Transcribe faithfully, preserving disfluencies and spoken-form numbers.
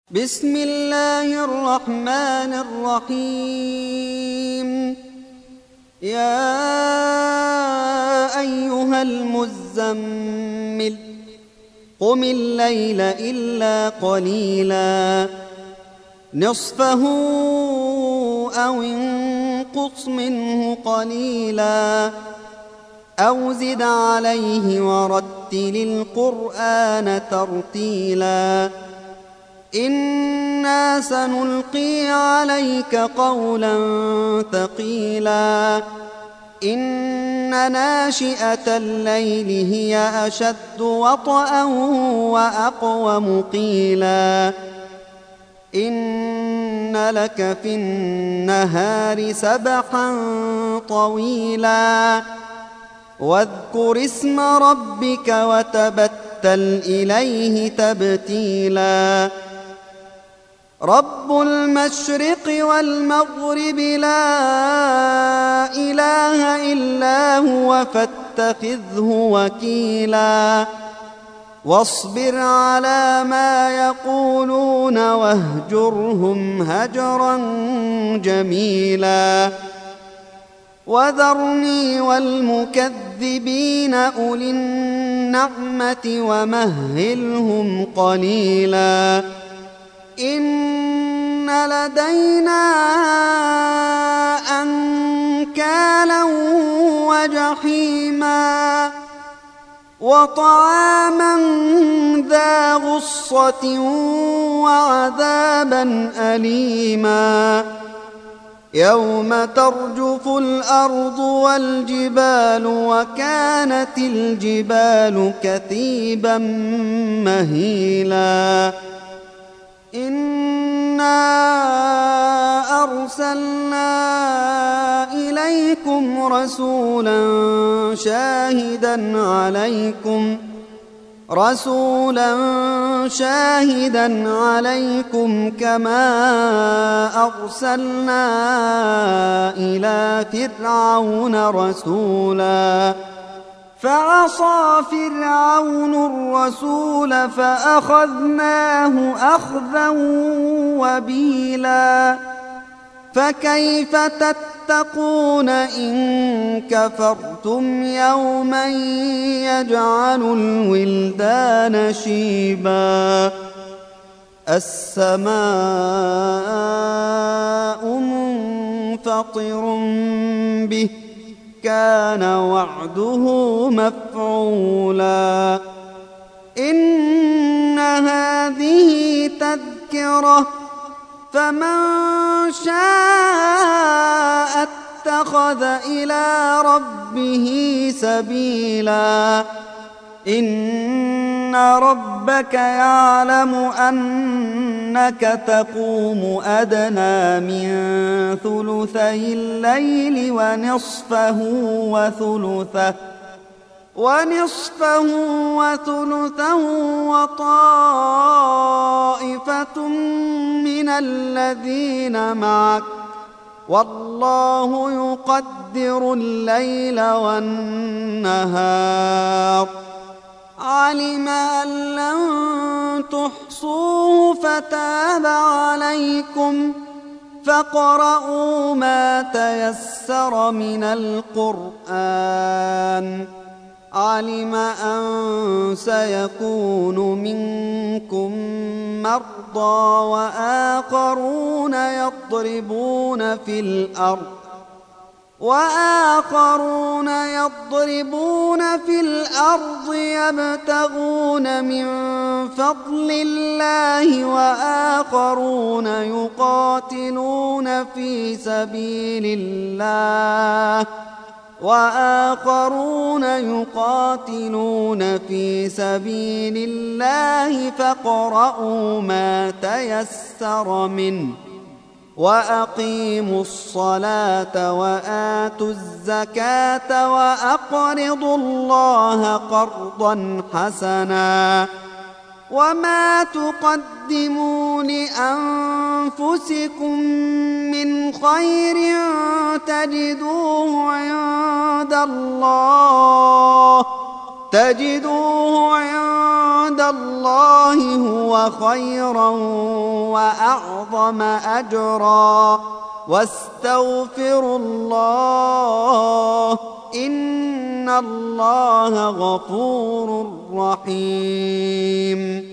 بسم الله الرحمن الرحيم. يا أيها المزمل قم الليل إلا قليلا نصفه أو انقص منه قليلا أو زد عليه ورتل القرآن ترتيلا إنا سنلقي عليك قولا ثقيلا إن ناشئة الليل هي أشد وطئا وأقوم قيلا إن لك في النهار سبحا طويلا واذكر اسم ربك وتبتل إليه تبتيلا رب المشرق والمغرب لا إله إلا هو فاتخذه وكيلا واصبر على ما يقولون واهجرهم هجرا جميلا وذرني والمكذبين أولي النعمة ومهلهم قليلا إن لدينا أنكالا وجحيما وطعاما ذا غصة وعذابا أليما يوم ترجف الأرض والجبال وكانت الجبال كثيبا مهيلا إنا أرسلنا إليكم رسولا شاهدا عليكم رسولا شاهدا عليكم كما أرسلنا إلى فرعون رسولا فعصى فرعون الرسول فأخذناه أخذا وبيلا فكيف تتقون إن كفرتم يوما يجعل الولدان شيبا السماء منفطر به كان وعده مفعولا إن هذه تذكرة فمن شاء اتخذ إلى ربه سبيلا إن ربك يعلم أنك تقوم أدنى من ثلثي الليل ونصفه وثلثه ونصفه وثلثه وطائفة من الذين معك والله يقدر الليل والنهار علم أن لن تحصوه فتاب عليكم فاقرؤوا ما تيسر من القرآن علم أن سيكون منكم مرضى وآخرون يضربون في الأرض وآخرون يضربون في الأرض يبتغون من فضل الله وآخرون يقاتلون في سبيل الله وآخرون يقاتلون في سبيل الله فاقرؤوا ما تيسر منه وأقيموا الصلاة وآتوا الزكاة وأقرضوا الله قرضا حسنا وما تقدموا لأنفسكم من خير تجدوه عند الله تجدوه عند الله هو خيرا وأعظم أجرا واستغفروا الله إن الله غفور رحيم